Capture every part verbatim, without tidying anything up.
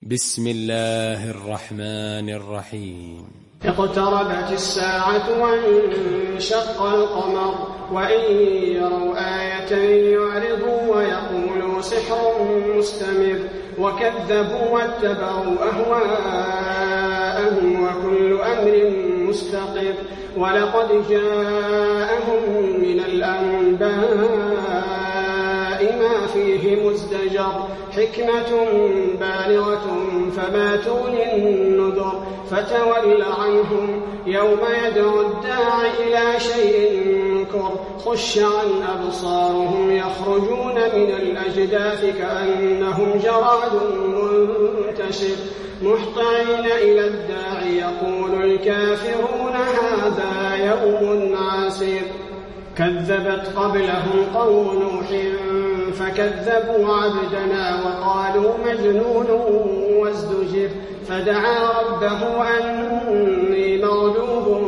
بسم الله الرحمن الرحيم. اقتربت الساعة وانشق القمر وإن يروا آية يعرضوا ويقولوا سحر مستمر وكذبوا واتبعوا أهواءهم وكل أمر مستقر ولقد جاءهم من الأنباء ما فيه مزدجر حكمة بالغة فما تغني النذر فتول عنهم يوم يدعو الداعي إلى شيء نكر خش عن أبصارهم يخرجون من الأجداث كأنهم جراد منتشر مهطعين إلى الداعي يقول الكافرون هذا يوم عسير كذبت قبلهم قوم نوح فكذبوا عبدنا وقالوا مجنون وازدجر فدعا ربه أني مغلوب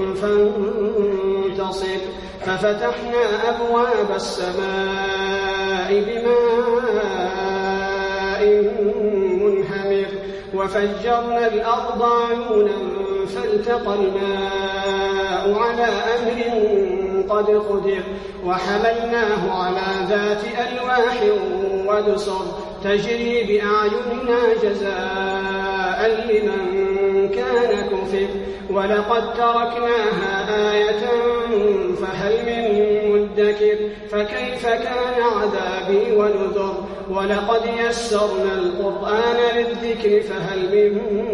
فانتصر ففتحنا أبواب السماء بماء منهمر وفجرنا الأرض عيونا فالتقى الماء على أمر قد قدر وحملناه على ذات ألواح ودسر تجري بأعيننا جزاء لمن كان كفر ولقد تركناها آية فهل من مدكر فكيف كان عذابي ونذر ولقد يسرنا القرآن للذكر فهل من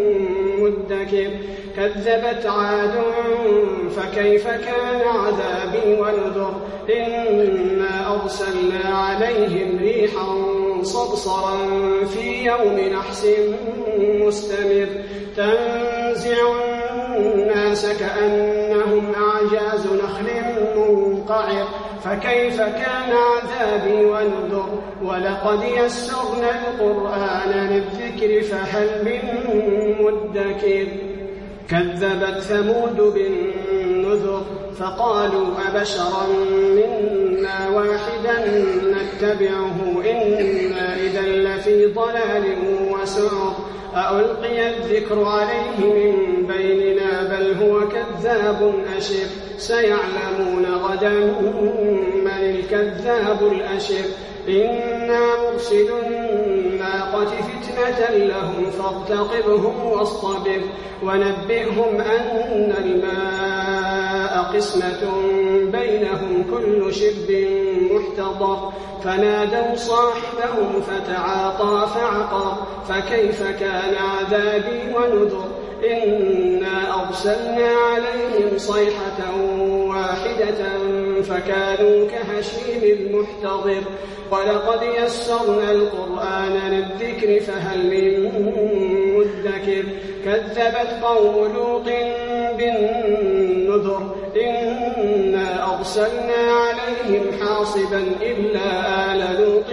مدكر كذبت عاد فكيف كان عذابي ونذر إنا أرسلنا عليهم ريحا صرصرا في يوم نحس مستمر تنزع الناس كأنهم أعجاز نخل منقعر فكيف كان عذابي ونذر ولقد يسرنا القرآن للذكر فهل من مدكر كذبت ثمود بالنذر فقالوا أبشرا منا واحدا نتبعه إنا إذا لفي ضلال وسعر ألقي الذكر عليه من بيننا بل هو كذاب أشر سيعلمون غدا من الكذاب الأشر إنا مرسل الناقة فتنة لهم فارتقبهم واصطبر ونبئهم أن الماء قسمة بينهم كل شرب محتضر فنادوا صاحبهم فتعاطى فعقر فكيف كان عذابي ونذر إنا أرسلنا عليهم صيحة واحدة فكانوا كهشيم المحتضر ولقد يسرنا القرآن للذكر فهل من مدكر كذبت قوم لوط بالنذر إنا أرسلنا عليهم حاصبا إلا آل لوط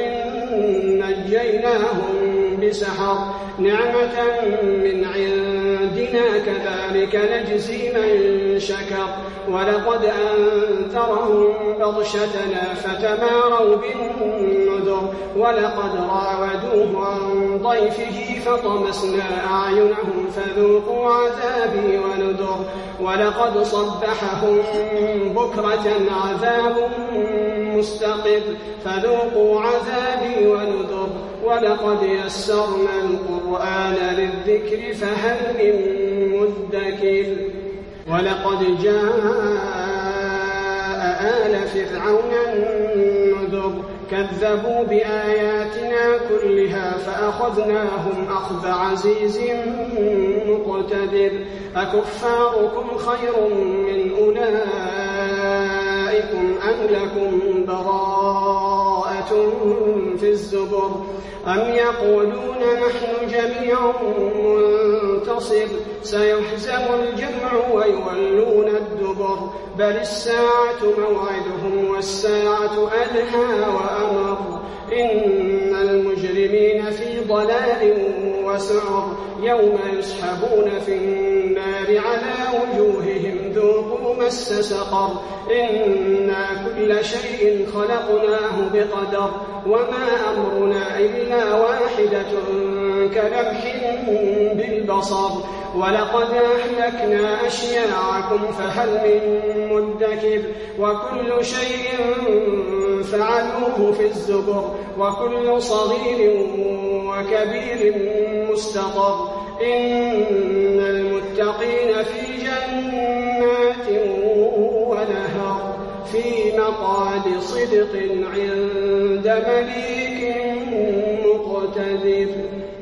نجيناهم بسحر نعمة من عندنا كذلك نجزي من شكر ولقد أنذرهم بطشتنا فتماروا بالنذر ولقد راودوه عن ضيفه فطمسنا أعينهم فذوقوا عذابي ونذر ولقد صبحهم بكرة عذاب مستقر فذوقوا عذابي ونذر ولقد يسرنا القرآن للذكر فهل من مدكر ولقد جاء آل فرعون النذر كذبوا بآياتنا كلها فأخذناهم أخذ عزيز مقتدر أكفاركم خير من أولئكم أم لكم براءة في الزبر أم يقولون نحن جميع منتصر سيهزم الجمع ويولون الدبر بل الساعة موعدهم والساعة أدهى وأمر إن المجرمين في ضلال وسعر يوم يسحبون في النار على وجوههم ذوقوا مس سقر إنا كل شيء خلقناه بقدر وما أمرنا إلا واحدة كلمح بالبصر ولقد أهلكنا أشياعكم فهل من مدكر وكل شيء فعلوه في الزبر وكل صغير وكبير مستقر إن المتقين في جنات ونهر في مقعد صدق عند مليك مقتدر.